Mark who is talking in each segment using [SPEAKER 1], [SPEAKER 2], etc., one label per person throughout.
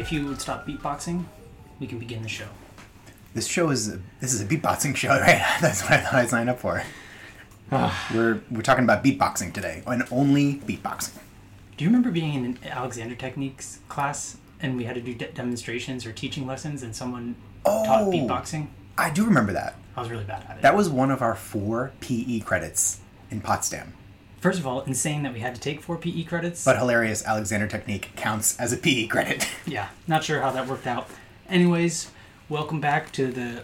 [SPEAKER 1] if you would stop beatboxing, we can begin the show.
[SPEAKER 2] This is a beatboxing show, right? That's what I thought I signed up for. We're talking about beatboxing today, and only beatboxing.
[SPEAKER 1] Do you remember being in an Alexander Techniques class and we had to do demonstrations or teaching lessons and someone taught beatboxing?
[SPEAKER 2] I do remember that.
[SPEAKER 1] I was really bad at it.
[SPEAKER 2] That was one of our 4 PE credits in Potsdam.
[SPEAKER 1] First of all, insane that we had to take 4 PE credits.
[SPEAKER 2] But hilarious, Alexander Technique counts as a PE credit.
[SPEAKER 1] Yeah, not sure how that worked out. Anyways, welcome back to the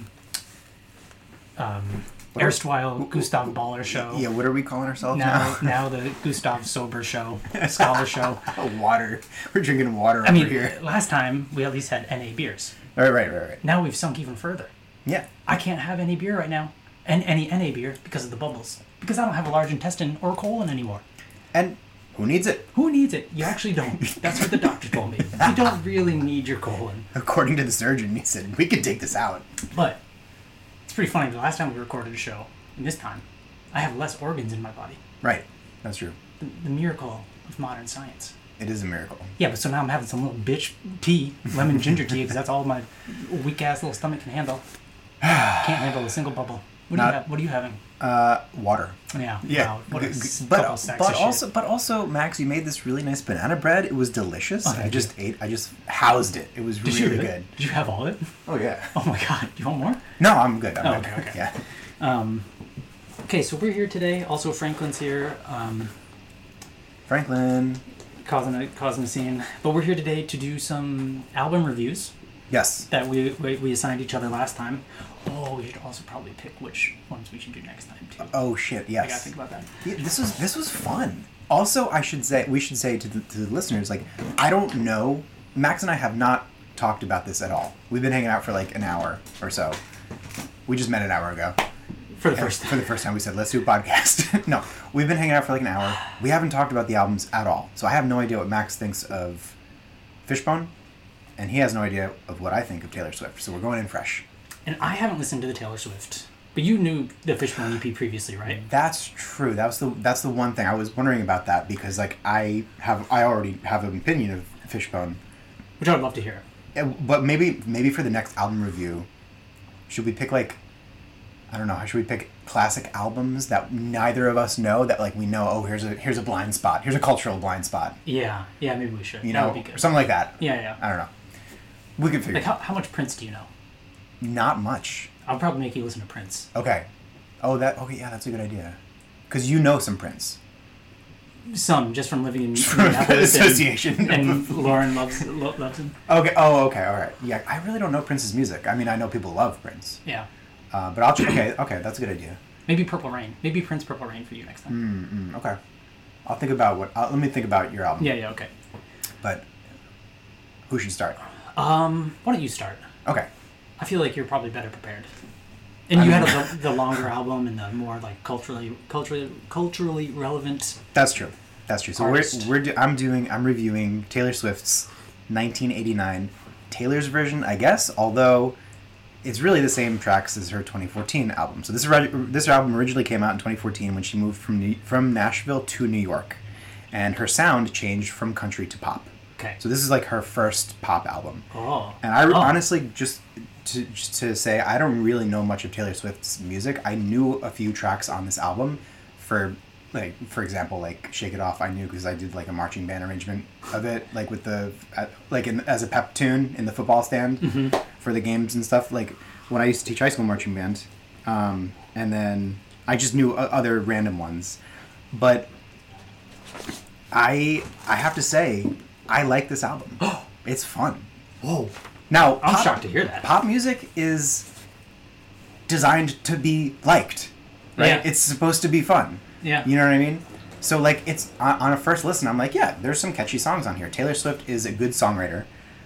[SPEAKER 1] erstwhile Gustav Baller show.
[SPEAKER 2] Yeah, what are we calling ourselves now?
[SPEAKER 1] Now the Gustav Sober show, Scholar show.
[SPEAKER 2] Water. We're drinking water over here.
[SPEAKER 1] Last time we at least had NA beers.
[SPEAKER 2] Right.
[SPEAKER 1] Now we've sunk even further.
[SPEAKER 2] Yeah.
[SPEAKER 1] I can't have any beer right now, and any NA beer because of the bubbles. Because I don't have a large intestine or colon anymore.
[SPEAKER 2] And who needs it?
[SPEAKER 1] Who needs it? You actually don't. That's what the doctor told me. You don't really need your colon.
[SPEAKER 2] According to the surgeon, he said, we could take this out.
[SPEAKER 1] But it's pretty funny. The last time we recorded a show, and this time, I have less organs in my body.
[SPEAKER 2] Right. That's true.
[SPEAKER 1] The miracle of modern science.
[SPEAKER 2] It is a miracle.
[SPEAKER 1] Yeah, but so now I'm having some little bitch tea, lemon ginger tea, because that's all my weak-ass little stomach can handle. Can't handle a single bubble. What are you having?
[SPEAKER 2] Water.
[SPEAKER 1] Yeah.
[SPEAKER 2] Yeah.
[SPEAKER 1] Wow, what a couple sacks of shit.
[SPEAKER 2] But also, Max, you made this really nice banana bread. It was delicious.
[SPEAKER 1] Oh,
[SPEAKER 2] I just housed it. It was really good.
[SPEAKER 1] Did you have all of it?
[SPEAKER 2] Oh, yeah.
[SPEAKER 1] Oh, my God. Do you want more?
[SPEAKER 2] No, I'm good. I'm good.
[SPEAKER 1] Okay.
[SPEAKER 2] Yeah.
[SPEAKER 1] Okay, so we're here today. Also, Franklin's here.
[SPEAKER 2] Franklin.
[SPEAKER 1] Causing a scene. But we're here today to do some album reviews.
[SPEAKER 2] Yes.
[SPEAKER 1] That we assigned each other last time. Oh, we should also probably pick which ones we should do next time too.
[SPEAKER 2] Oh shit! Yes.
[SPEAKER 1] I gotta think about that.
[SPEAKER 2] Yeah, this was fun. Also, we should say to the listeners, like, I don't know. Max and I have not talked about this at all. We've been hanging out for like an hour or so. We just met an hour ago.
[SPEAKER 1] For the first
[SPEAKER 2] time, we said, let's do a podcast. No, we've been hanging out for like an hour. We haven't talked about the albums at all. So I have no idea what Max thinks of Fishbone, and he has no idea of what I think of Taylor Swift. So we're going in fresh.
[SPEAKER 1] And I haven't listened to the Taylor Swift, but you knew the Fishbone EP previously, right?
[SPEAKER 2] That's true. That's the one thing I was wondering about that, because like I already have an opinion of Fishbone,
[SPEAKER 1] which I would love to hear.
[SPEAKER 2] But maybe for the next album review, should we pick like, I don't know, should we pick classic albums that neither of us know, that like we know, oh, here's a blind spot, here's a cultural blind spot.
[SPEAKER 1] Yeah, maybe we should.
[SPEAKER 2] You
[SPEAKER 1] that
[SPEAKER 2] know,
[SPEAKER 1] would be good.
[SPEAKER 2] Or something like that.
[SPEAKER 1] Yeah.
[SPEAKER 2] I don't know. We could figure.
[SPEAKER 1] Like how much Prince do you know?
[SPEAKER 2] Not much.
[SPEAKER 1] I'll probably make you listen to Prince.
[SPEAKER 2] Okay. Okay, yeah, that's a good idea. Because you know some Prince.
[SPEAKER 1] Some, just from living in Minneapolis.
[SPEAKER 2] Association.
[SPEAKER 1] And Lauren loves him.
[SPEAKER 2] Okay. Oh, okay. All right. Yeah, I really don't know Prince's music. I mean, I know people love Prince.
[SPEAKER 1] Yeah.
[SPEAKER 2] But I'll try. Okay, that's a good idea.
[SPEAKER 1] Maybe Purple Rain. Maybe Prince Purple Rain for you next time.
[SPEAKER 2] Okay. I'll think about let me think about your album.
[SPEAKER 1] Yeah, okay.
[SPEAKER 2] But who should start?
[SPEAKER 1] Why don't you start?
[SPEAKER 2] Okay.
[SPEAKER 1] I feel like you're probably better prepared. And you had the longer album and the more like culturally relevant.
[SPEAKER 2] That's true. So
[SPEAKER 1] artist.
[SPEAKER 2] I'm reviewing Taylor Swift's 1989 Taylor's version, I guess, although it's really the same tracks as her 2014 album. So this album originally came out in 2014 when she moved from Nashville to New York, and her sound changed from country to pop.
[SPEAKER 1] Okay.
[SPEAKER 2] So this is like her first pop album.
[SPEAKER 1] Oh.
[SPEAKER 2] And I honestly just to say, I don't really know much of Taylor Swift's music. I knew a few tracks on this album. For example, like Shake It Off, I knew because I did like a marching band arrangement of it, like with as a pep tune in the football stand for the games and stuff. Like when I used to teach high school marching band, and then I just knew other random ones. But I have to say, I like this album. It's fun.
[SPEAKER 1] Whoa.
[SPEAKER 2] Now,
[SPEAKER 1] I'm shocked to hear that.
[SPEAKER 2] Pop music is designed to be liked, right?
[SPEAKER 1] Yeah.
[SPEAKER 2] It's supposed to be fun.
[SPEAKER 1] Yeah.
[SPEAKER 2] You know what I mean? So, like, it's on a first listen, I'm like, yeah, there's some catchy songs on here. Taylor Swift is a good songwriter.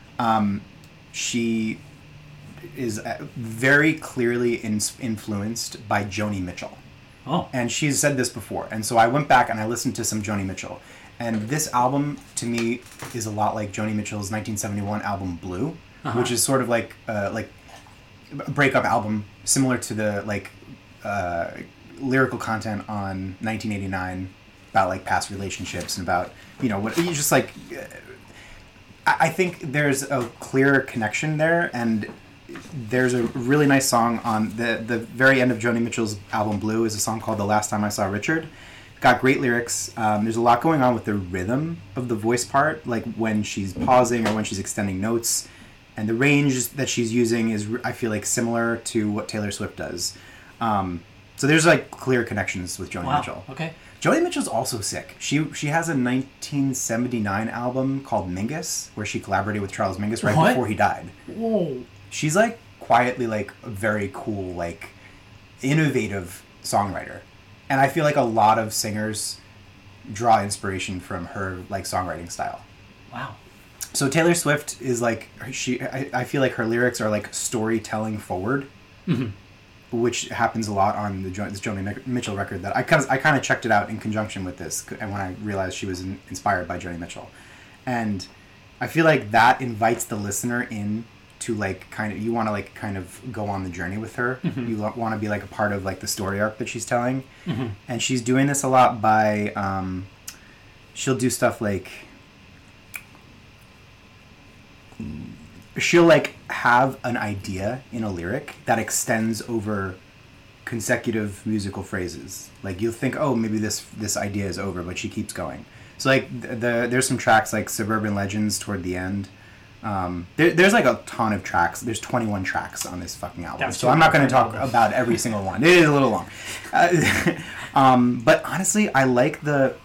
[SPEAKER 2] She is very clearly influenced by Joni Mitchell.
[SPEAKER 1] Oh.
[SPEAKER 2] And she's said this before. And so I went back and I listened to some Joni Mitchell. And this album, to me, is a lot like Joni Mitchell's 1971 album Blue, which is sort of like a breakup album, similar to the lyrical content on 1989 about like past relationships and about, you know, what you just like I think there's a clear connection there, and there's a really nice song on the very end of Joni Mitchell's album Blue is a song called The Last Time I Saw Richard. Got great lyrics. There's a lot going on with the rhythm of the voice part, like when she's pausing or when she's extending notes. And the range that she's using is, I feel like, similar to what Taylor Swift does. So there's like clear connections with Joni Mitchell.
[SPEAKER 1] Okay.
[SPEAKER 2] Joni Mitchell's also sick. She has a 1979 album called Mingus, where she collaborated with Charles Mingus right before he died.
[SPEAKER 1] Whoa.
[SPEAKER 2] She's like quietly like a very cool, like innovative songwriter. And I feel like a lot of singers draw inspiration from her like songwriting style.
[SPEAKER 1] Wow.
[SPEAKER 2] So Taylor Swift is like I feel like her lyrics are like storytelling forward, which happens a lot on this Joni Mitchell record. That I kind of checked it out in conjunction with this, and when I realized she was inspired by Joni Mitchell, and I feel like that invites the listener in to like you want to like kind of go on the journey with her. You want to be like a part of like the story arc that she's telling, and she's doing this a lot by she'll do stuff like she'll like have an idea in a lyric that extends over consecutive musical phrases. Like you'll think, oh, maybe this idea is over, but she keeps going. So like there's some tracks like Suburban Legends toward the end. There's like a ton of tracks. There's 21 tracks on this fucking album. So I'm not going to talk about every single one. It is a little long. But honestly, I like the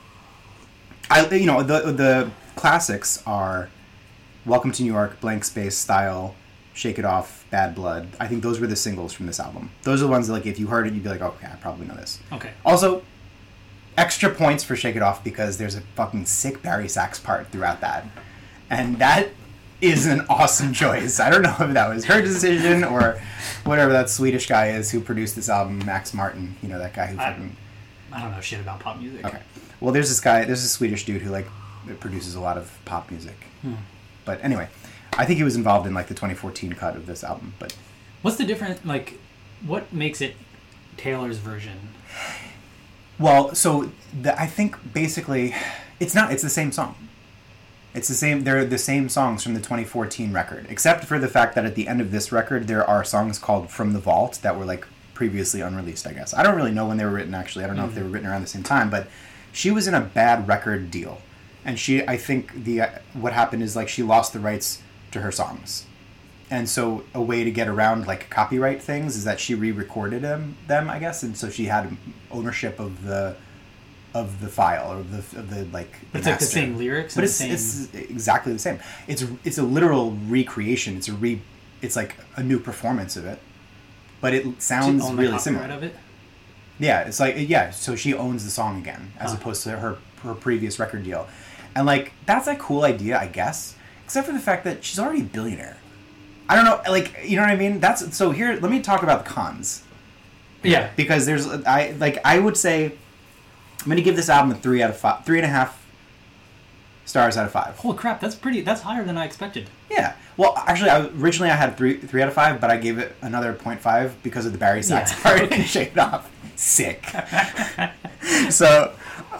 [SPEAKER 2] classics are Welcome to New York, Blank Space, Style, Shake It Off, Bad Blood. I think those were the singles from this album. Those are the ones that like if you heard it, you'd be like, okay, I probably know this.
[SPEAKER 1] Okay.
[SPEAKER 2] Also, extra points for Shake It Off because there's a fucking sick Barry sax part throughout that. And that is an awesome choice. I don't know if that was her decision or whatever that Swedish guy is who produced this album, Max Martin. You know, that guy who fucking...
[SPEAKER 1] I don't know shit about pop music.
[SPEAKER 2] Okay. Well, there's a Swedish dude who like produces a lot of pop music. But anyway, I think he was involved in like the 2014 cut of this album. But
[SPEAKER 1] what's the difference? Like, what makes it Taylor's version?
[SPEAKER 2] Well, so I think basically it's the same song. It's the same. They're the same songs from the 2014 record, except for the fact that at the end of this record there are songs called "From the Vault" that were like previously unreleased. I guess I don't really know when they were written. Actually, I don't know if they were written around the same time. But she was in a bad record deal. And I think what happened is like she lost the rights to her songs, and so a way to get around like copyright things is that she re-recorded them, I guess, and so she had ownership of the file or of the like.
[SPEAKER 1] It's like the same lyrics,
[SPEAKER 2] but it's exactly the same. It's a literal recreation. It's like a new performance of it, but it sounds really similar.
[SPEAKER 1] Of it?
[SPEAKER 2] Yeah, it's like so she owns the song again as opposed to her previous record deal. And, like, that's a cool idea, I guess. Except for the fact that she's already a billionaire. I don't know, like, you know what I mean? So here, let me talk about the cons.
[SPEAKER 1] Yeah.
[SPEAKER 2] Because I would say, I'm going to give this album a 3.5 stars out of 5.
[SPEAKER 1] Holy crap, that's higher than I expected.
[SPEAKER 2] Yeah. Well, actually, originally I had 3 out of 5, but I gave it another 0.5 because of the Barry sax part and Shake It Off. Sick. So,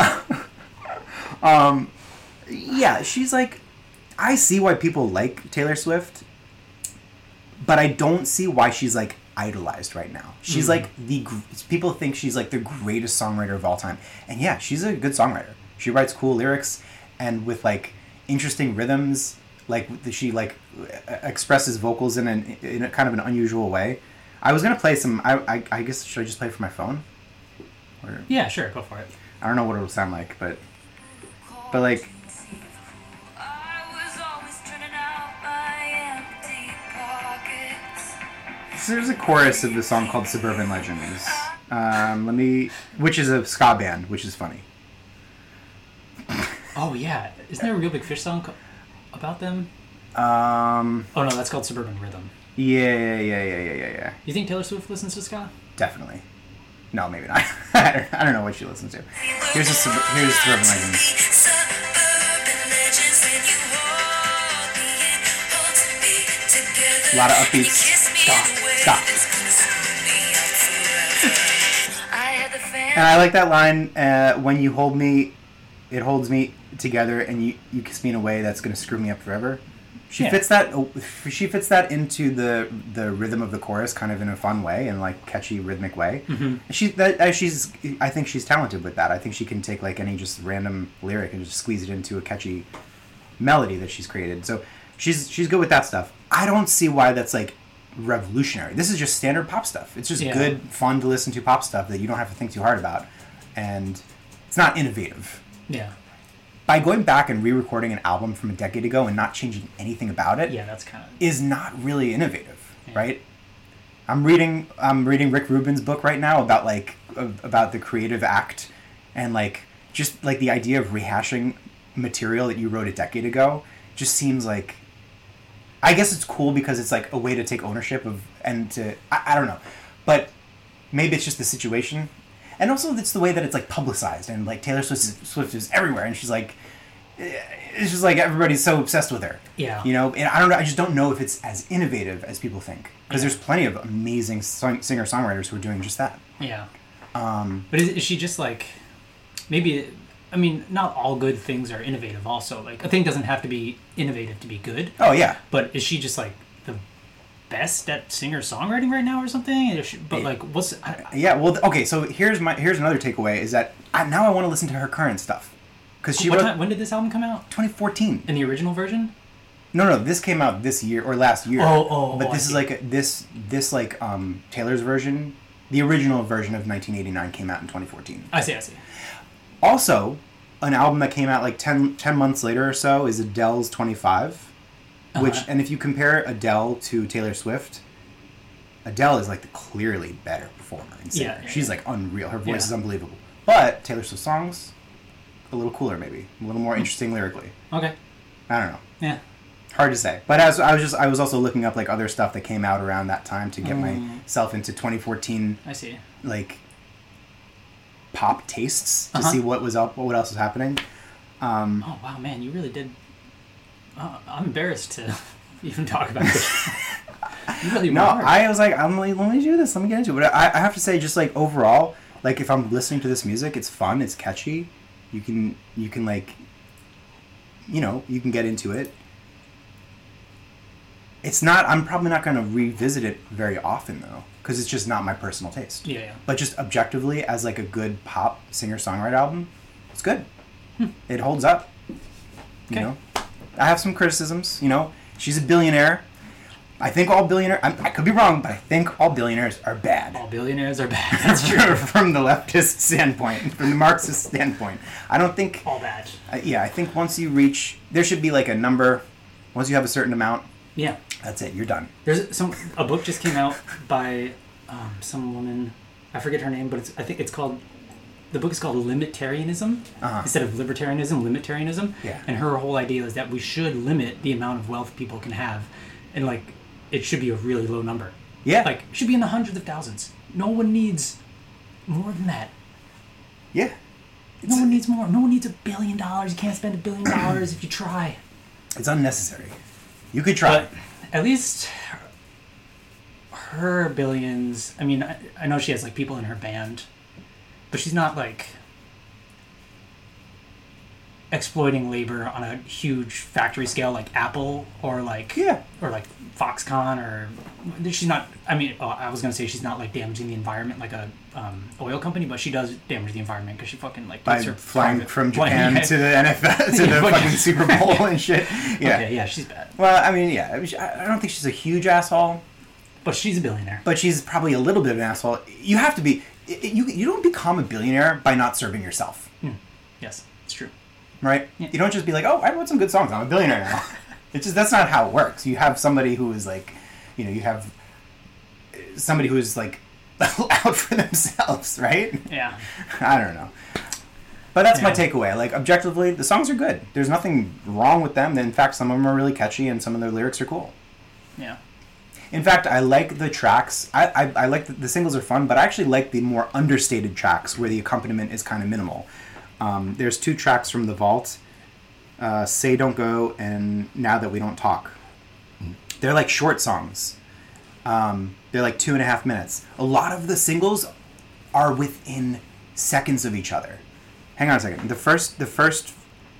[SPEAKER 2] yeah, she's like, I see why people like Taylor Swift, but I don't see why she's like idolized right now. She's like people think she's like the greatest songwriter of all time, and yeah, she's a good songwriter. She writes cool lyrics and with like interesting rhythms. Like she like expresses vocals in a kind of an unusual way. I was gonna play some. I guess should I just play it from my phone? Or,
[SPEAKER 1] yeah, sure, go for it.
[SPEAKER 2] I don't know what it'll sound like, but like. So there's a chorus of the song called Suburban Legends. Which is a ska band, which is funny.
[SPEAKER 1] Oh yeah, isn't there a Real Big Fish song about them? Oh no, that's called Suburban Rhythm.
[SPEAKER 2] Yeah.
[SPEAKER 1] You think Taylor Swift listens to ska?
[SPEAKER 2] Definitely. No, maybe not. I don't know what she listens to. Here's Suburban Legends. A lot of upbeats. Stop. And I like that line, when you hold me, it holds me. together and you kiss me in a way that's going to screw me up forever. She
[SPEAKER 1] Yeah.
[SPEAKER 2] fits that. She fits that into the rhythm of the chorus, kind of in a fun way and like catchy rhythmic way.
[SPEAKER 1] Mm-hmm.
[SPEAKER 2] I think she's talented with that. I think she can take like any just random lyric and just squeeze it into a catchy melody that she's created. So she's good with that stuff. I don't see why that's like revolutionary. This is just standard pop stuff. It's just good, fun to listen to pop stuff that you don't have to think too hard about, and it's not innovative.
[SPEAKER 1] Yeah.
[SPEAKER 2] By going back and re-recording an album from a decade ago and not changing anything about it,
[SPEAKER 1] Yeah, that's kind of...
[SPEAKER 2] is not really innovative, right? I'm reading Rick Rubin's book right now about like about the creative act and like just like the idea of rehashing material that you wrote a decade ago just seems like, I guess it's cool because it's like a way to take ownership of and to I don't know, but maybe it's just the situation. And also, it's the way that it's like publicized, and like Taylor Swift is everywhere, and she's like, it's just like everybody's so obsessed with her.
[SPEAKER 1] Yeah.
[SPEAKER 2] You know, and I don't know. I just don't know if it's as innovative as people think, because there's plenty of amazing singer songwriters who are doing just that.
[SPEAKER 1] Yeah. But is she just like, maybe? I mean, not all good things are innovative. Also, like a thing doesn't have to be innovative to be good.
[SPEAKER 2] Oh yeah.
[SPEAKER 1] But is she just like the best at singer-songwriting right now or something? But like, what's...
[SPEAKER 2] Yeah, well, okay, so here's another takeaway, is that now I want to listen to her current stuff. Because she wrote...
[SPEAKER 1] When did this album come out?
[SPEAKER 2] 2014.
[SPEAKER 1] In the original version?
[SPEAKER 2] No, this came out this year, or last year. But this is like, this Taylor's version, the original version of 1989 came out in 2014.
[SPEAKER 1] I see.
[SPEAKER 2] Also, an album that came out like 10 months later or so is Adele's 25. Which, and if you compare Adele to Taylor Swift, Adele is like the clearly better performer and singer. She's like unreal. Her voice is unbelievable. But Taylor Swift songs, a little cooler maybe, a little more interesting lyrically.
[SPEAKER 1] Okay.
[SPEAKER 2] I don't know.
[SPEAKER 1] Yeah.
[SPEAKER 2] Hard to say. But as I was also looking up like other stuff that came out around that time to get myself into 2014.
[SPEAKER 1] I see.
[SPEAKER 2] Like pop tastes to see what else was happening.
[SPEAKER 1] Oh wow, man, you really did. I'm embarrassed to even talk about this. You really
[SPEAKER 2] No,
[SPEAKER 1] hard.
[SPEAKER 2] I was like, let me do this. Let me get into it. But I have to say, just like overall, like if I'm listening to this music, it's fun. It's catchy. You can like, you know, you can get into it. It's not. I'm probably not going to revisit it very often though, because it's just not my personal taste.
[SPEAKER 1] Yeah.
[SPEAKER 2] But just objectively, as like a good pop singer-songwriter album, it's good. It holds up. You know. I have some criticisms, you know. She's a billionaire. I think all billionaires... I could be wrong, but I think all billionaires are bad.
[SPEAKER 1] All billionaires are bad. That's true.
[SPEAKER 2] From the leftist standpoint, from the Marxist standpoint. I don't think...
[SPEAKER 1] All bad.
[SPEAKER 2] I think once you reach... There should be like a number. Once you have a certain amount,
[SPEAKER 1] Yeah.
[SPEAKER 2] that's it. You're done.
[SPEAKER 1] There's a book just came out by some woman. I forget her name, but I think it's called... The book is called Limitarianism. Instead of libertarianism, limitarianism.
[SPEAKER 2] Yeah.
[SPEAKER 1] And her whole idea is that we should limit the amount of wealth people can have. And, like, it should be a really low number.
[SPEAKER 2] Yeah.
[SPEAKER 1] Like, it should be in the hundreds of thousands. No one needs more than that.
[SPEAKER 2] Yeah.
[SPEAKER 1] No one needs more. No one needs $1 billion. You can't spend $1 billion if you try.
[SPEAKER 2] It's unnecessary. You could try.
[SPEAKER 1] But at least her billions... I mean, I know she has, like, people in her band... But she's not, like, exploiting labor on a huge factory scale like Apple or, like...
[SPEAKER 2] Yeah.
[SPEAKER 1] Or, like, Foxconn or... She's not... I mean, I was going to say she's not, like, damaging the environment like a oil company, but she does damage the environment because she fucking, like...
[SPEAKER 2] By flying from Japan to the NFL, to the fucking Super Bowl and shit. Yeah.
[SPEAKER 1] Okay, yeah, she's bad.
[SPEAKER 2] Well, I mean, yeah. I don't think she's a huge asshole.
[SPEAKER 1] But she's a billionaire.
[SPEAKER 2] But she's probably a little bit of an asshole. You have to be... You don't become a billionaire by not serving yourself.
[SPEAKER 1] Yes, it's true.
[SPEAKER 2] Right?
[SPEAKER 1] Yeah.
[SPEAKER 2] You don't just be like, oh, I wrote some good songs. I'm a billionaire now. It's just, that's not how it works. You have somebody who is like, you know, you have somebody who is like out for themselves, right?
[SPEAKER 1] Yeah.
[SPEAKER 2] I don't know. But that's my takeaway. Like, objectively, the songs are good. There's nothing wrong with them. In fact, some of them are really catchy and some of their lyrics are cool.
[SPEAKER 1] Yeah.
[SPEAKER 2] In fact, I like the tracks. I like the singles are fun, but I actually like the more understated tracks where the accompaniment is kind of minimal. There's 2 tracks from The Vault, Say Don't Go and Now That We Don't Talk. They're like short songs. They're like 2.5 minutes. A lot of the singles are within seconds of each other. Hang on a second. The first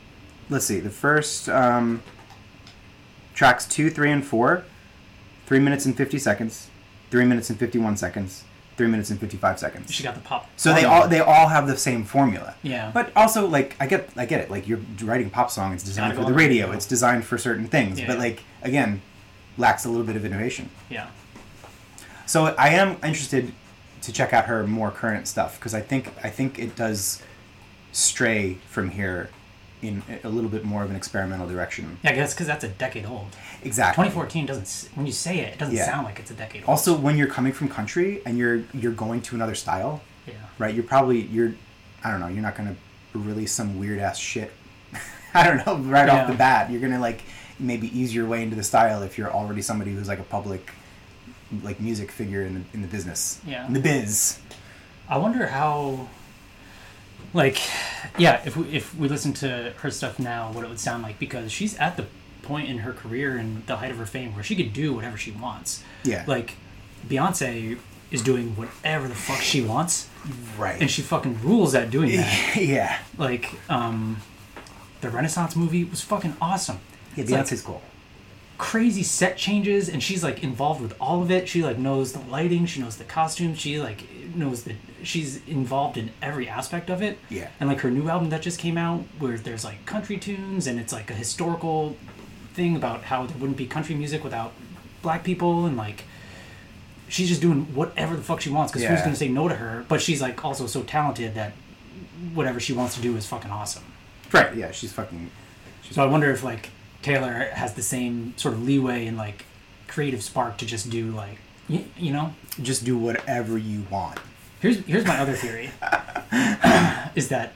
[SPEAKER 2] let's see. The first tracks 2, 3, and 4, 3 minutes and 50 seconds, 3 minutes and 51 seconds, 3 minutes and 55 seconds.
[SPEAKER 1] She got the pop.
[SPEAKER 2] So they all have the same formula.
[SPEAKER 1] Yeah.
[SPEAKER 2] But also, like, I get it. Like, you're writing a pop song. It's designed for the radio. It's designed for certain things.
[SPEAKER 1] Yeah,
[SPEAKER 2] but like, again, lacks a little bit of innovation.
[SPEAKER 1] Yeah.
[SPEAKER 2] So I am interested to check out her more current stuff because I think it does stray from here in a little bit more of an experimental direction.
[SPEAKER 1] Yeah, I guess because that's a decade old.
[SPEAKER 2] Exactly.
[SPEAKER 1] 2014 doesn't. When you say it, it doesn't sound like it's a decade old.
[SPEAKER 2] Also, when you're coming from country and you're going to another style, right? You're I don't know. You're not gonna release some weird ass shit. I don't know. Right off the bat, you're gonna like maybe ease your way into the style if you're already somebody who's like a public, like music figure in the business.
[SPEAKER 1] Yeah.
[SPEAKER 2] In the biz.
[SPEAKER 1] I wonder how. Like, yeah, if we listen to her stuff now, what it would sound like, because she's at the point in her career and the height of her fame where she could do whatever she wants.
[SPEAKER 2] Yeah.
[SPEAKER 1] Like, Beyonce is doing whatever the fuck she wants.
[SPEAKER 2] Right.
[SPEAKER 1] And she fucking rules at doing that.
[SPEAKER 2] Yeah.
[SPEAKER 1] Like, the Renaissance movie was fucking awesome.
[SPEAKER 2] Yeah, Beyonce's cool.
[SPEAKER 1] Crazy set changes, and she's like involved with all of it. She like knows the lighting, she knows the costumes, she like knows that she's involved in every aspect of it.
[SPEAKER 2] Yeah.
[SPEAKER 1] And like her new album that just came out, where there's like country tunes, and it's like a historical thing about how there wouldn't be country music without black people, and like she's just doing whatever the fuck she wants because who's gonna say no to her? But she's like also so talented that whatever she wants to do is fucking awesome.
[SPEAKER 2] Right. Yeah, she's fucking.
[SPEAKER 1] So I wonder if like Taylor has the same sort of leeway and like creative spark to just do like you know,
[SPEAKER 2] just do whatever you want.
[SPEAKER 1] Here's my other theory is that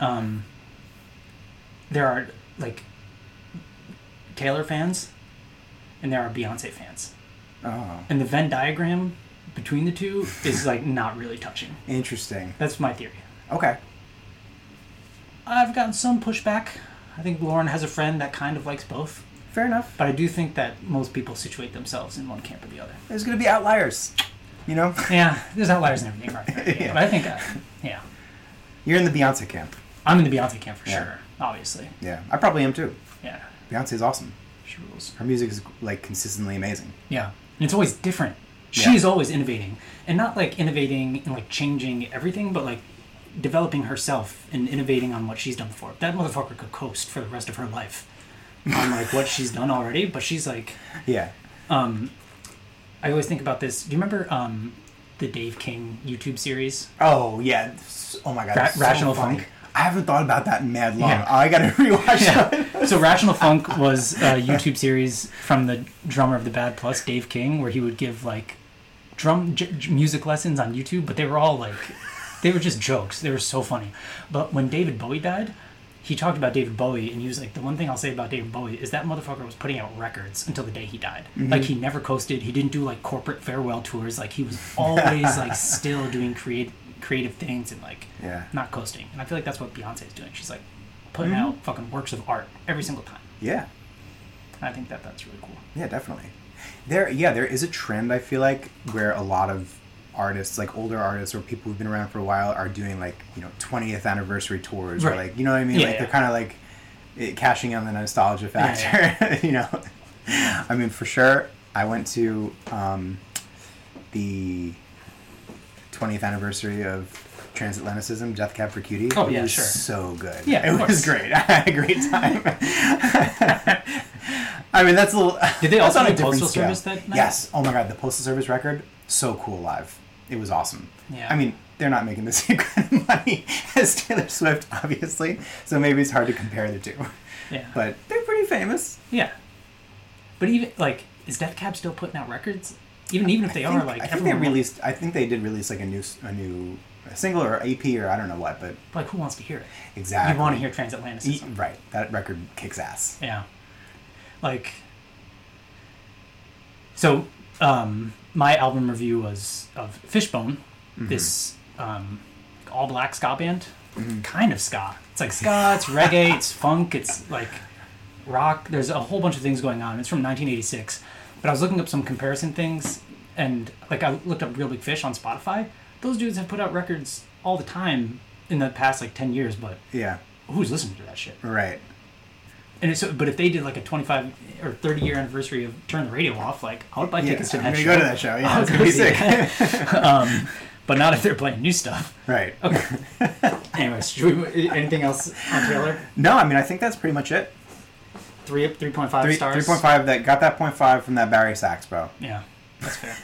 [SPEAKER 1] there are like Taylor fans and there are Beyonce fans.
[SPEAKER 2] Oh.
[SPEAKER 1] And the Venn diagram between the two is like not really touching.
[SPEAKER 2] Interesting.
[SPEAKER 1] That's my theory.
[SPEAKER 2] Okay.
[SPEAKER 1] I've gotten some pushback. I think Lauren has a friend that kind of likes both.
[SPEAKER 2] Fair enough.
[SPEAKER 1] But I do think that most people situate themselves in one camp or the other.
[SPEAKER 2] There's going to be outliers, you know?
[SPEAKER 1] Yeah, there's outliers and everything, right? Yeah. But I think, yeah.
[SPEAKER 2] You're in the Beyonce camp.
[SPEAKER 1] I'm in the Beyonce camp for sure, obviously.
[SPEAKER 2] Yeah, I probably am too.
[SPEAKER 1] Yeah.
[SPEAKER 2] Beyonce's awesome.
[SPEAKER 1] She rules.
[SPEAKER 2] Her music is like consistently amazing.
[SPEAKER 1] Yeah. And it's always different. She's always innovating. And not like innovating and like changing everything, but like developing herself and innovating on what she's done before. That motherfucker could coast for the rest of her life on like what she's done already, but she's like I always think about this. Do you remember the Dave King YouTube series?
[SPEAKER 2] Oh yeah. Oh my god.
[SPEAKER 1] Rational
[SPEAKER 2] so
[SPEAKER 1] Funk.
[SPEAKER 2] I haven't thought about that in mad long. Yeah. I gotta rewatch it.
[SPEAKER 1] So Rational Funk was a YouTube series from the drummer of the Bad Plus, Dave King, where he would give like music lessons on YouTube, but they were all like they were just jokes. They were so funny. But when David Bowie died, he talked about David Bowie, and he was like, the one thing I'll say about David Bowie is that motherfucker was putting out records until the day he died. Mm-hmm. Like, he never coasted. He didn't do, like, corporate farewell tours. Like, he was always, like, still doing creative things and, like, not coasting. And I feel like that's what Beyonce is doing. She's, like, putting out fucking works of art every single time.
[SPEAKER 2] Yeah.
[SPEAKER 1] And I think that's really cool.
[SPEAKER 2] Yeah, definitely. There is a trend, I feel like, where a lot of artists, like older artists or people who've been around for a while, are doing like, you know, 20th anniversary tours, or like, you know what I mean? They're kind of like cashing on the nostalgia factor. You know, I mean, for sure, I went to the 20th anniversary of Transatlanticism, Death Cab for Cutie.
[SPEAKER 1] Oh yeah,
[SPEAKER 2] it was
[SPEAKER 1] sure.
[SPEAKER 2] So good.
[SPEAKER 1] Yeah,
[SPEAKER 2] it was great. I had a great time. I mean, that's a little.
[SPEAKER 1] Did they also do
[SPEAKER 2] Postal
[SPEAKER 1] Service that night?
[SPEAKER 2] Yes. Oh my god, the Postal Service record, so cool live. It was awesome.
[SPEAKER 1] Yeah.
[SPEAKER 2] I mean, they're not making the same kind of money as Taylor Swift, obviously, so maybe it's hard to compare the two.
[SPEAKER 1] Yeah.
[SPEAKER 2] But they're pretty famous.
[SPEAKER 1] Yeah. But even like, is Death Cab still putting out records? Even if they are like,
[SPEAKER 2] I think they did release like a new single or EP or I don't know what, but
[SPEAKER 1] like, who wants to hear it?
[SPEAKER 2] Exactly.
[SPEAKER 1] You want to hear Transatlanticism,
[SPEAKER 2] right? That record kicks ass.
[SPEAKER 1] Yeah. Like. So, my album review was of Fishbone, this all black ska band, kind of ska. It's like ska, it's reggae, it's funk, it's like rock. There's a whole bunch of things going on. It's from 1986, but I was looking up some comparison things, and like I looked up Real Big Fish on Spotify. Those dudes have put out records all the time in the past like 10 years, but
[SPEAKER 2] yeah,
[SPEAKER 1] who's listening to that shit?
[SPEAKER 2] Right.
[SPEAKER 1] And but if they did like a 25 or 30-year anniversary of Turn the Radio Off, like I would buy tickets to that
[SPEAKER 2] I'm
[SPEAKER 1] show.
[SPEAKER 2] gonna go to that show. Yeah, it's gonna be sick.
[SPEAKER 1] But not if they're playing new stuff.
[SPEAKER 2] Right.
[SPEAKER 1] Okay. Anyways, anything else on Taylor?
[SPEAKER 2] No, I mean I think that's pretty much it.
[SPEAKER 1] 3.5 stars.
[SPEAKER 2] 3.5. That got that 0.5 from that Barry Sachs, bro.
[SPEAKER 1] Yeah, that's fair.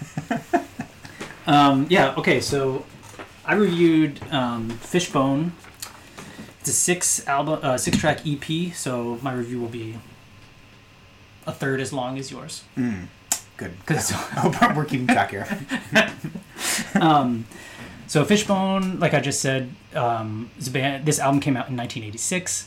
[SPEAKER 1] Yeah. Okay. So I reviewed Fishbone. It's a 6-track EP. So my review will be a third as long as yours.
[SPEAKER 2] Good.
[SPEAKER 1] Because
[SPEAKER 2] we're keeping track here.
[SPEAKER 1] So Fishbone, like I just said, is a band. This album came out in 1986,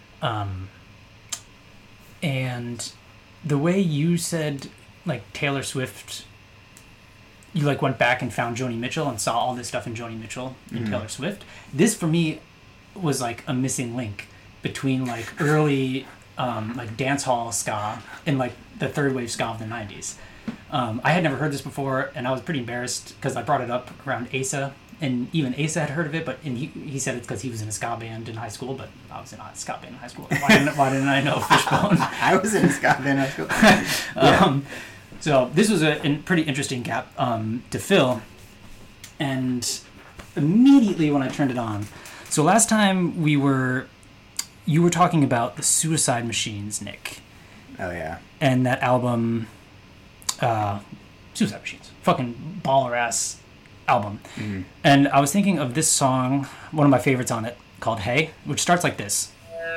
[SPEAKER 1] and the way you said, like Taylor Swift, you like went back and found Joni Mitchell and saw all this stuff in Joni Mitchell and Taylor Swift. This for me was like a missing link between like early like dance hall ska and like the third wave ska of the 90s. I had never heard this before, and I was pretty embarrassed because I brought it up around Asa, and even Asa had heard of it, but he said it's because he was in a ska band in high school, but I was in a ska band in high school. Why didn't I know Fishbone?
[SPEAKER 2] I was in a ska band in high school.
[SPEAKER 1] So this was a pretty interesting gap to fill, and immediately when I turned it on, so last time you were talking about the Suicide Machines, Nick.
[SPEAKER 2] Oh yeah.
[SPEAKER 1] And that album, Suicide Machines, fucking baller ass album. And I was thinking of this song, one of my favorites on it, called Hey, which starts like this.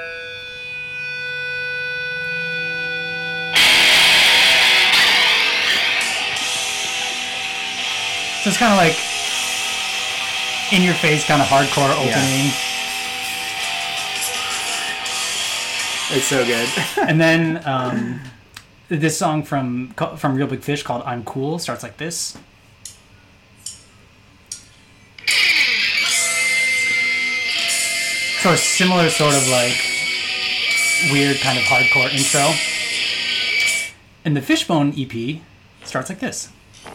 [SPEAKER 1] So it's kind of like in your face, kind of hardcore opening.
[SPEAKER 2] It's so good.
[SPEAKER 1] And then this song from Real Big Fish called I'm Cool starts like this. So a similar sort of like weird kind of hardcore intro. And the Fishbone EP starts like this.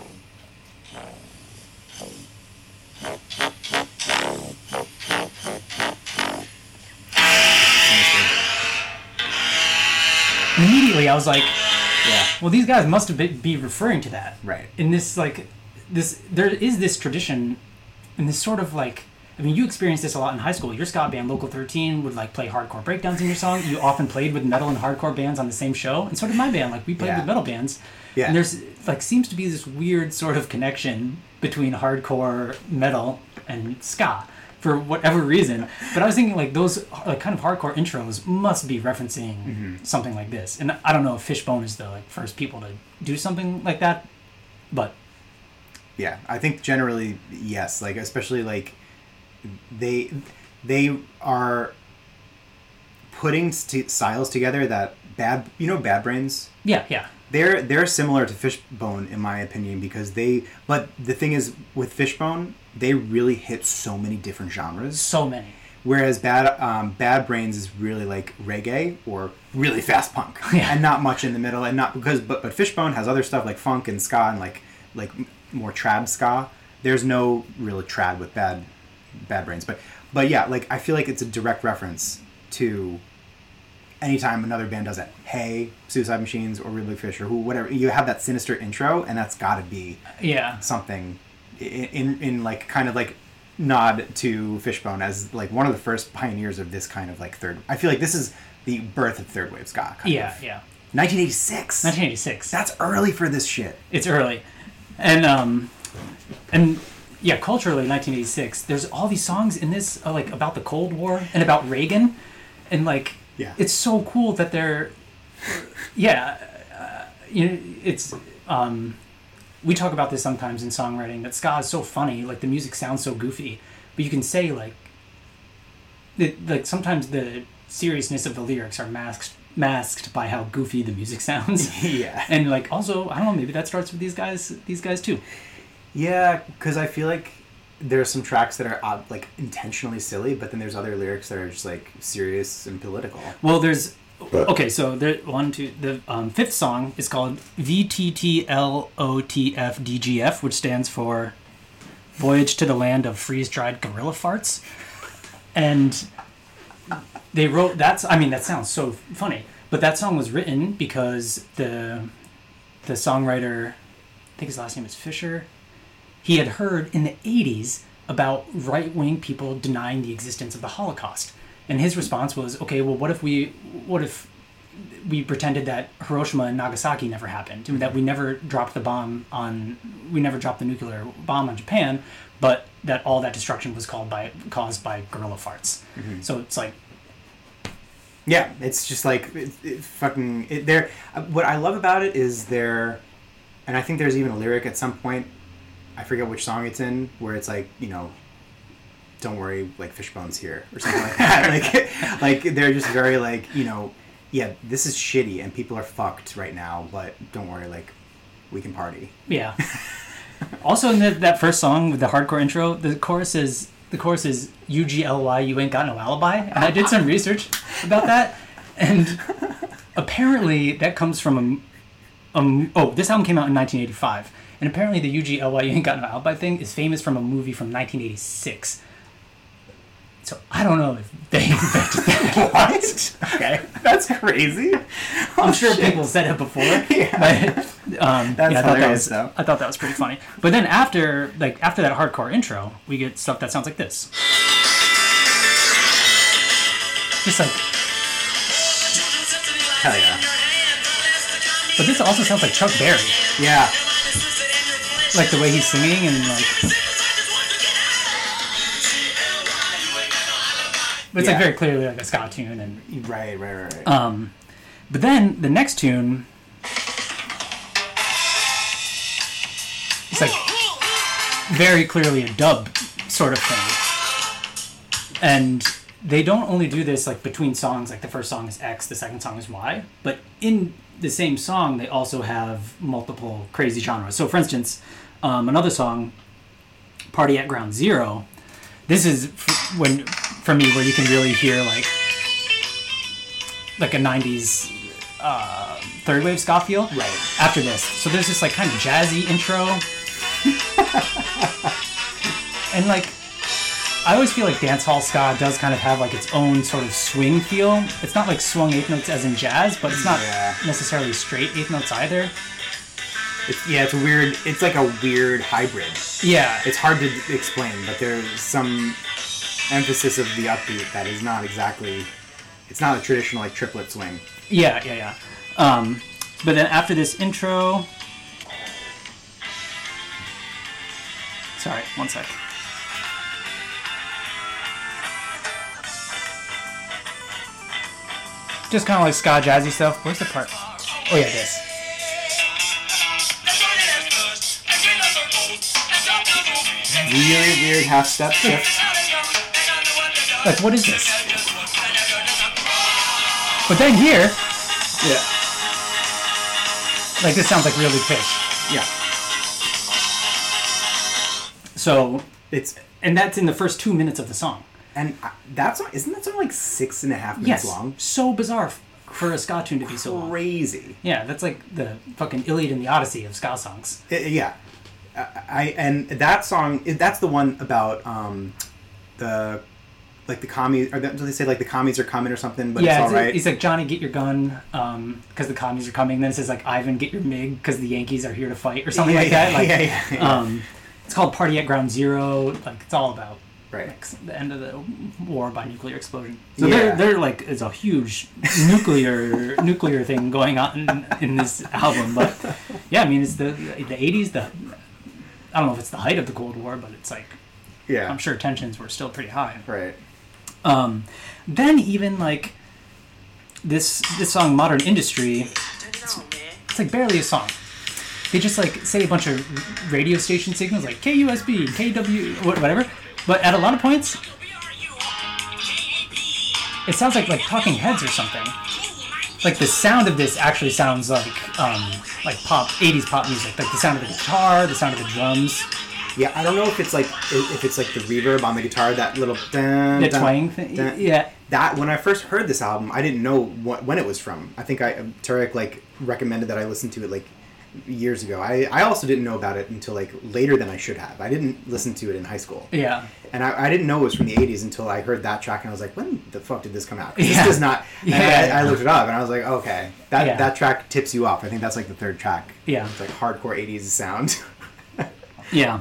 [SPEAKER 1] And immediately I was like,
[SPEAKER 2] Yeah.
[SPEAKER 1] well, these guys must have be referring to that.
[SPEAKER 2] Right.
[SPEAKER 1] In this, like, there is this tradition, and this sort of like, I mean, you experienced this a lot in high school. Your ska band, Local 13, would like play hardcore breakdowns in your song. You often played with metal and hardcore bands on the same show, and so did my band. Like, we played with metal bands.
[SPEAKER 2] Yeah.
[SPEAKER 1] And there's like seems to be this weird sort of connection between hardcore metal and ska for whatever reason. But I was thinking like those like kind of hardcore intros must be referencing something like this. And I don't know if Fishbone is the like first people to do something like that, but
[SPEAKER 2] yeah, I think generally yes. Like especially like they are putting styles together that Bad Brains.
[SPEAKER 1] Yeah.
[SPEAKER 2] They're similar to Fishbone in my opinion because but the thing is with Fishbone they really hit so many different genres.
[SPEAKER 1] So many.
[SPEAKER 2] Whereas Bad Brains is really like reggae or really fast punk and not much in the middle and not because but Fishbone has other stuff like funk and ska and like more trad ska. There's no real trad with Bad Brains, but yeah, like I feel like it's a direct reference to anytime another band does it. Hey, Suicide Machines or Real Big Fish or whatever, you have that sinister intro, and that's got to be something in like kind of like nod to Fishbone as like one of the first pioneers of this kind of like third. I feel like this is the birth of third wave ska.
[SPEAKER 1] Yeah.
[SPEAKER 2] 1986.
[SPEAKER 1] 1986.
[SPEAKER 2] That's early for this shit.
[SPEAKER 1] It's early, and yeah, culturally, 1986. There's all these songs in this like about the Cold War and about Reagan, and like.
[SPEAKER 2] Yeah.
[SPEAKER 1] It's so cool that they're, it's, we talk about this sometimes in songwriting, that ska is so funny, like the music sounds so goofy, but you can say like sometimes the seriousness of the lyrics are masked by how goofy the music sounds.
[SPEAKER 2] Yeah.
[SPEAKER 1] And like, also, I don't know, maybe that starts with these guys too.
[SPEAKER 2] Yeah, because I feel like there's some tracks that are like intentionally silly, but then there's other lyrics that are just like serious and political.
[SPEAKER 1] Well, there's so there the fifth song is called VTTLOTFDGF, which stands for Voyage to the Land of Freeze-Dried Gorilla Farts, and they wrote that sounds so funny, But that song was written because the songwriter, I think his last name is Fisher, he had heard in the 80s about right-wing people denying the existence of the Holocaust. And his response was, okay, well, what if we pretended that Hiroshima and Nagasaki never happened, that we never dropped the nuclear bomb on Japan, but that all that destruction was caused by guerrilla farts. Mm-hmm. So it's like,
[SPEAKER 2] yeah, it's just like what I love about it is and I think there's even a lyric at some point, I forget which song it's in, where it's like, don't worry, like Fishbone's here or something like that. like they're just very like, yeah, this is shitty and people are fucked right now, but don't worry, like we can party.
[SPEAKER 1] Yeah. Also in that first song with the hardcore intro, the chorus is UGLY, you ain't got no alibi. And I did some research about that, and apparently that comes from this album came out in 1985, and apparently the UGLY, you ain't got no alibi thing is famous from a movie from 1986. So I don't know if they invented that.
[SPEAKER 2] What? Okay, that's crazy.
[SPEAKER 1] I'm sure people said it before.
[SPEAKER 2] Yeah.
[SPEAKER 1] But,
[SPEAKER 2] that's hilarious, though.
[SPEAKER 1] I thought that was pretty funny. But then after that hardcore intro, we get stuff that sounds like this. Just like,
[SPEAKER 2] hell yeah.
[SPEAKER 1] But this also sounds like Chuck Berry.
[SPEAKER 2] Yeah.
[SPEAKER 1] Like the way he's singing and like. But it's like very clearly like a ska tune and.
[SPEAKER 2] Right.
[SPEAKER 1] But then the next tune. It's like very clearly a dub sort of thing. And they don't only do this like between songs, like the first song is X, the second song is Y, but in the same song they also have multiple crazy genres. So for instance, another song, Party at Ground Zero, this is for me where you can really hear like a 90s third wave ska feel.
[SPEAKER 2] Right.
[SPEAKER 1] After this. So there's this like kind of jazzy intro. And like I always feel like dancehall ska does kind of have like its own sort of swing feel. It's not like swung eighth notes as in jazz, but it's not necessarily straight eighth notes either.
[SPEAKER 2] It's weird. It's like a weird hybrid.
[SPEAKER 1] Yeah.
[SPEAKER 2] It's hard to explain, but there's some emphasis of the upbeat that is not exactly... It's not a traditional like triplet swing.
[SPEAKER 1] Yeah. But then after this intro... Sorry, one sec. Just kind of like ska jazzy stuff. Where's the part? Oh yeah, this.
[SPEAKER 2] Really weird half step shift.
[SPEAKER 1] Like, what is this? But then here, like this sounds like really pitch.
[SPEAKER 2] Yeah.
[SPEAKER 1] So and that's in the first 2 minutes of the song.
[SPEAKER 2] And that song, isn't that song like 6.5 minutes long?
[SPEAKER 1] So bizarre for a ska tune to be so long.
[SPEAKER 2] Crazy.
[SPEAKER 1] Yeah, that's like the fucking Iliad and the Odyssey of ska songs.
[SPEAKER 2] Yeah. And that song, that's the one about the commies, or do they say like the commies are coming or something, but it's all right?
[SPEAKER 1] He's like, Johnny, get your gun, because the commies are coming. Then it says like, Ivan, get your MiG, because the Yankees are here to fight, or something like that. Like,
[SPEAKER 2] yeah.
[SPEAKER 1] It's called Party at Ground Zero. Like, it's all about
[SPEAKER 2] like,
[SPEAKER 1] the end of the war by nuclear explosion. So they're like, it's a huge nuclear thing going on in this album. But yeah, I mean, it's the 80s. I don't know if it's the height of the Cold War, but it's like, I'm sure tensions were still pretty high.
[SPEAKER 2] Right.
[SPEAKER 1] Then even like this song, Modern Industry, it's like barely a song. They just like say a bunch of radio station signals like KUSB, KW, whatever. But at a lot of points, it sounds like Talking Heads or something. Like the sound of this actually sounds like pop, 80s pop music. Like the sound of the guitar, the sound of the drums.
[SPEAKER 2] Yeah, I don't know if it's like the reverb on the guitar, that little
[SPEAKER 1] the twang thing. Yeah,
[SPEAKER 2] that when I first heard this album, I didn't know when it was from. I think Tarek like recommended that I listen to it like years ago. I also didn't know about it until like later than I should have. I didn't listen to it in high school.
[SPEAKER 1] Yeah.
[SPEAKER 2] And I didn't know it was from the 80s until I heard that track, and I was like, when the fuck did this come out? 'Cause
[SPEAKER 1] Yeah.
[SPEAKER 2] This does not...
[SPEAKER 1] Yeah.
[SPEAKER 2] I looked it up, and I was like, okay.
[SPEAKER 1] Yeah.
[SPEAKER 2] That track tips you off. I think that's like the third track.
[SPEAKER 1] Yeah.
[SPEAKER 2] It's like hardcore 80s sound.
[SPEAKER 1] Yeah.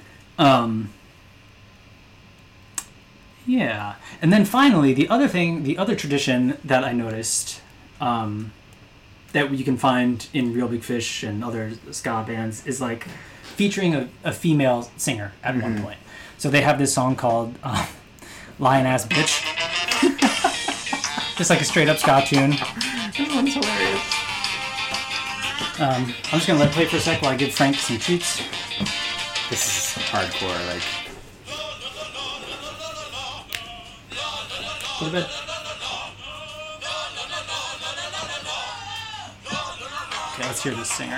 [SPEAKER 1] Yeah. And then finally, the other tradition that I noticed, that you can find in Real Big Fish and other ska bands is like featuring a female singer at one point. So they have this song called Lion Ass Bitch. Just like a straight up ska tune.
[SPEAKER 2] This one's hilarious.
[SPEAKER 1] I'm just going to let it play for a sec while I give Frank some treats.
[SPEAKER 2] This is hardcore, like...
[SPEAKER 1] Go to bed. Okay, let's hear this singer.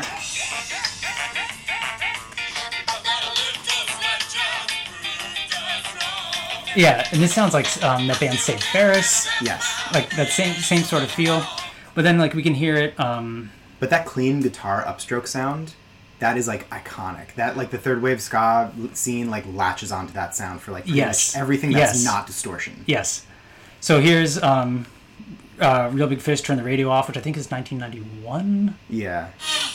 [SPEAKER 1] Yeah, and this sounds like that band Save Ferris.
[SPEAKER 2] Yes.
[SPEAKER 1] Like that same sort of feel. But then like we can hear it.
[SPEAKER 2] But that clean guitar upstroke sound, that is like iconic. That like the third wave ska scene like latches onto that sound for like pretty much everything that's not distortion.
[SPEAKER 1] Yes. So here's Real Big Fish, Turn the Radio Off, which I think is 1991.
[SPEAKER 2] Yeah.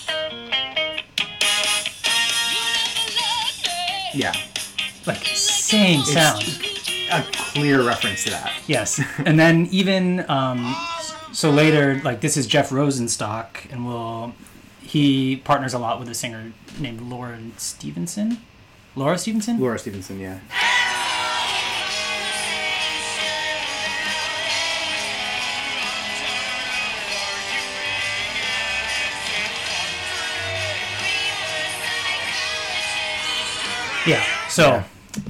[SPEAKER 2] Yeah.
[SPEAKER 1] Like same sound.
[SPEAKER 2] A clear reference to that.
[SPEAKER 1] Yes. And then even so later, like this is Jeff Rosenstock, and he partners a lot with a singer named Laura Stevenson. Laura Stevenson,
[SPEAKER 2] yeah.
[SPEAKER 1] Yeah. So,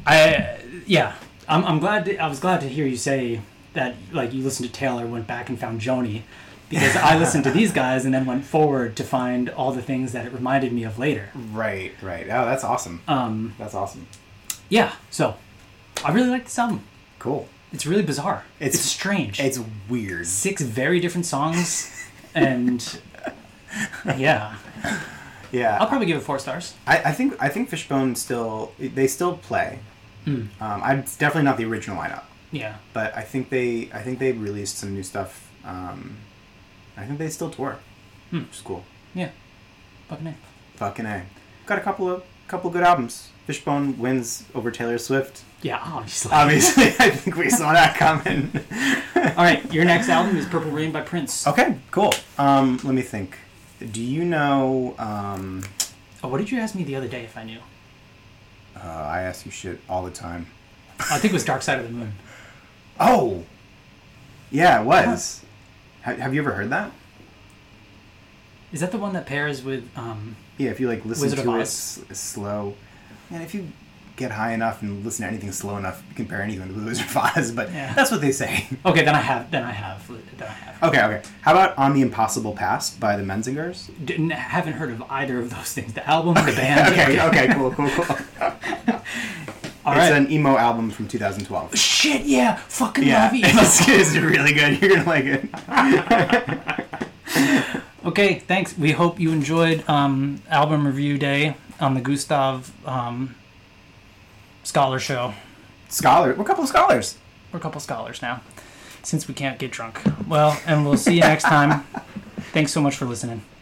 [SPEAKER 1] I'm glad. I was glad to hear you say that. Like you listened to Taylor, went back and found Joni, because I listened to these guys and then went forward to find all the things that it reminded me of later.
[SPEAKER 2] Right. Oh, that's awesome. That's awesome.
[SPEAKER 1] Yeah. So, I really like this album.
[SPEAKER 2] Cool.
[SPEAKER 1] It's really bizarre. It's strange.
[SPEAKER 2] It's weird.
[SPEAKER 1] 6 very different songs, and yeah.
[SPEAKER 2] Yeah.
[SPEAKER 1] I'll probably give it 4 stars.
[SPEAKER 2] I think Fishbone still play. It's definitely not the original lineup.
[SPEAKER 1] Yeah.
[SPEAKER 2] But I think they released some new stuff. I think they still tour. Which is cool.
[SPEAKER 1] Yeah. Fucking A.
[SPEAKER 2] Got a couple good albums. Fishbone wins over Taylor Swift.
[SPEAKER 1] Yeah, obviously.
[SPEAKER 2] I think we saw that coming.
[SPEAKER 1] All right, your next album is Purple Rain by Prince.
[SPEAKER 2] Okay, cool. Let me think. Do you know...
[SPEAKER 1] what did you ask me the other day if I knew?
[SPEAKER 2] I ask you shit all the time.
[SPEAKER 1] I think it was Dark Side of the Moon.
[SPEAKER 2] Oh! Yeah, it was. Have you ever heard that?
[SPEAKER 1] Is that the one that pairs with...
[SPEAKER 2] yeah, if you like listen
[SPEAKER 1] Wizard
[SPEAKER 2] to
[SPEAKER 1] of
[SPEAKER 2] it
[SPEAKER 1] Oz?
[SPEAKER 2] slow. And if you get high enough and listen to anything slow enough, you compare anything to Wizard of Oz, but that's what they say.
[SPEAKER 1] Okay, then I have.
[SPEAKER 2] Okay. How about On the Impossible Past by the Menzingers?
[SPEAKER 1] Haven't heard of either of those things. The album, the band.
[SPEAKER 2] Okay, cool.
[SPEAKER 1] All
[SPEAKER 2] it's
[SPEAKER 1] right.
[SPEAKER 2] an emo album from 2012.
[SPEAKER 1] Shit, yeah. Fucking love emo.
[SPEAKER 2] It's really good. You're going to like it.
[SPEAKER 1] Okay, thanks. We hope you enjoyed album review day on the Gustav Scholar Show.
[SPEAKER 2] We're a couple of scholars.
[SPEAKER 1] We're a couple scholars now, since we can't get drunk. Well, and we'll see you next time. Thanks so much for listening.